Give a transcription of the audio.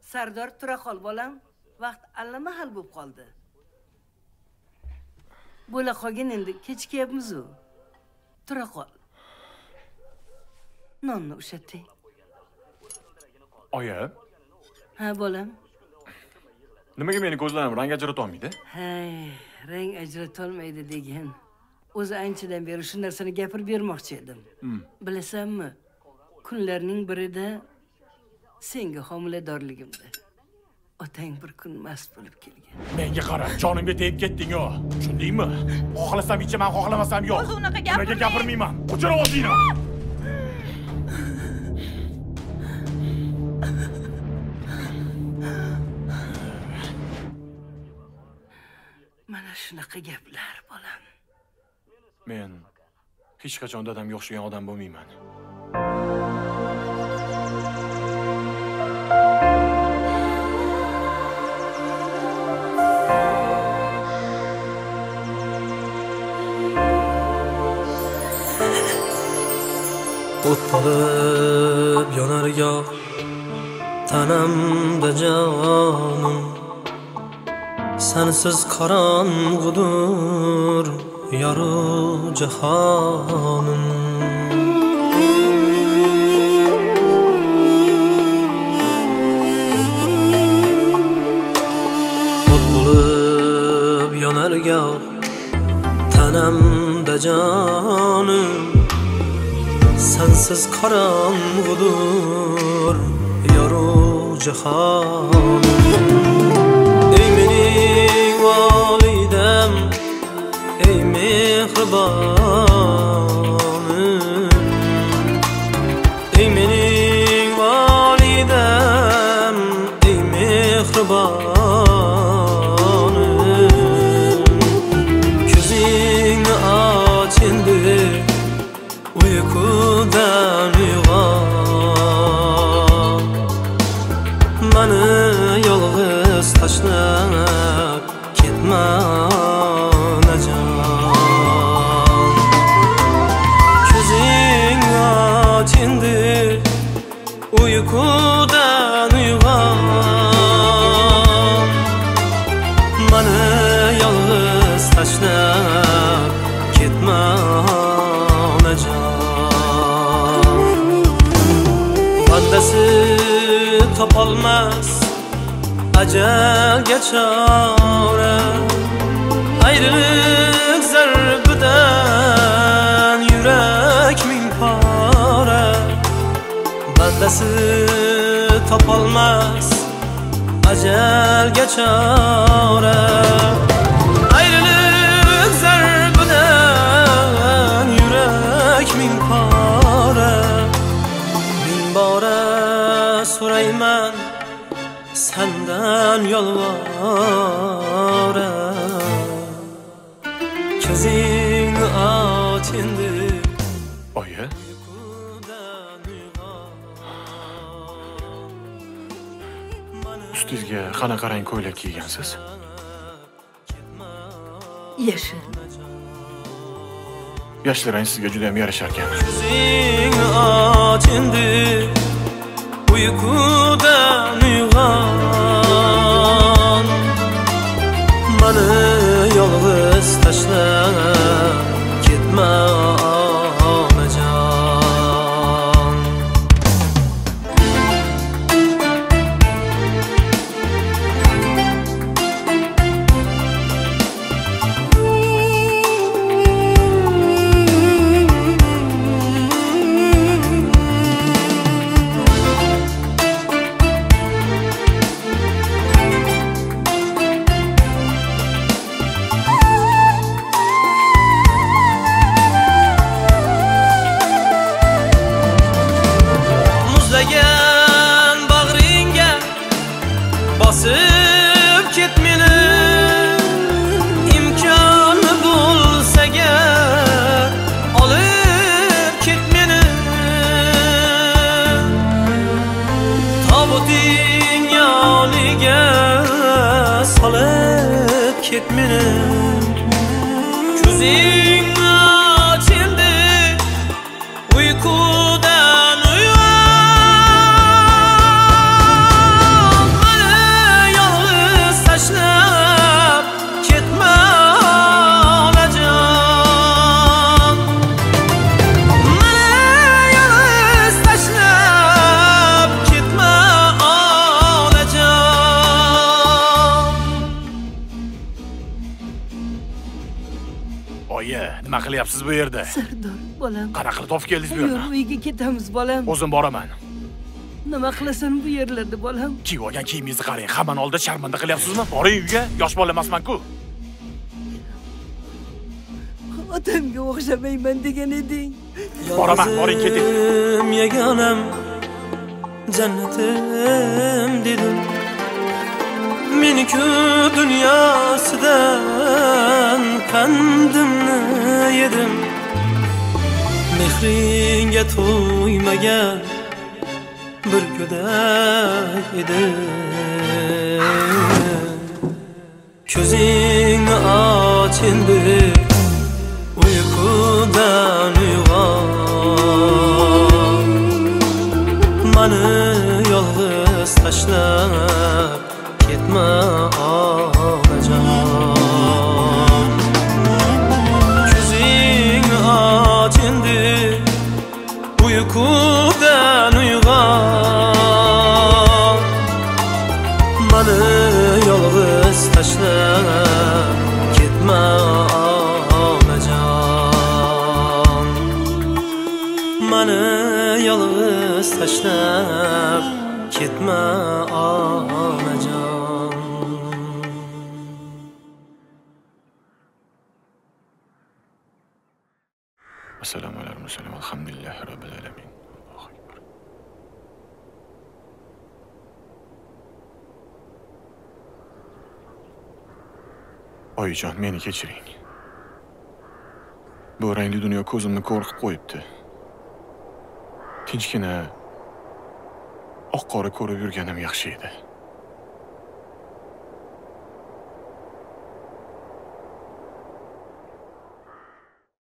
Sardor tura qol bolam. Vaqt allamahal bo'lib qoldi. Bo'la qolgin endi kechikyapmiz-ku. Tura qol. Nonni ushating. Oya. Ha, bolam. Nimaga meni ko'zlarim rang ajrata olmaydi? Hay, rang ajrata olmaydi degan. O'zi anchadan beri shu narsani gapirib bermoqchi edim. Bilasanmi? Kunlarning birida senga homiladorligimda otang bir kun mast bo'lib kelgan. Menga qara, jonimga tegib ketding-ku. Tushundingmi? Xohlasam ichaman, xohlamasam yo'q. O'zi unaqa gapirmang. Nimaga gapirmayman? O'chir ovozingni. Mana shunaqa gaplar, bolam. Men hech qachon dadamga o'xshagan odam bo'lmayman. O't bo'lib yonar goh tanamda jonim, sensiz qorong'udir yorug' jahonim. O't bo'lib yonar goh tanamda jonim, sensiz qorong'udir yorug' jahonim. Ey mening volidam, ey mehribonim, ey mening volidam, ey mehribonim. Ko'zingni och endi, uyqudan uyg'on, mani yolg'iz tashlab ketma onajon. Ko'zingni och endi, uyqudan uyg'on, mani yolg'iz tashlab ketma onajon. Bandasi topolmas ajalga chora, ayrılık zarbidan yurak ming pora. Bandasi topolmas ajalga chora, ayrılık zarbidan yurak ming pora. Bin bora so'rayman sendan yolvora, ko'zingni och endi. Oya. Ustingizga qanaqa rang ko'ylak kiygansiz? Yashil. Yashil rang sizga juda ham yarashar ekan. Ko'zingni och endi, uyqudan uyg'on, mani yolg'iz tashlab ketma onajon. Basıp ket meni, imkoni bo'lsa agar olib ket meni. Tobuting yoniga solib ket meni. Ko'zingni och endi, uyqudan uyg'on, Nima qilyapsiz bu yerda? Sardor, bolam. Qanaqa qilib topib keldingiz bu yerga? Yo'q, uyga ketamiz, bolam. O'zim boraman. Nima qilasan bu yerlarda, bolam? Kiyib olgan kiyimingizni qarang. Hammani oldida sharmanda qilyapsizmi? Boring uyga. Yosh bola emasman-ku. Otamga o'xshamayman degan eding. Boraman, boring keting. Yagonam jannatim dedim. Meni-ku dunyosidan qandimni yedim. Mehringga to'ymagan bir go'dak edim. Ko'zingni och endi, uyqudan uyg'on. Mani yolg'iz tashlab ketma onajon. Ko'zingni och endi, uyqudan uyg'on. Mani yolg'iz tashlab ketma onajon. Mani yolg'iz tashlab ketma onajon. Assalomu alaykum, alhamdulillahi robbil alamin. Allohu akbar. Oyijon, meni kechiring. Bu rangli dunyo ko'zimni qo'rqib qo'yibdi. Tinchgina oq-qora ko'rib yurganim yaxshi edi.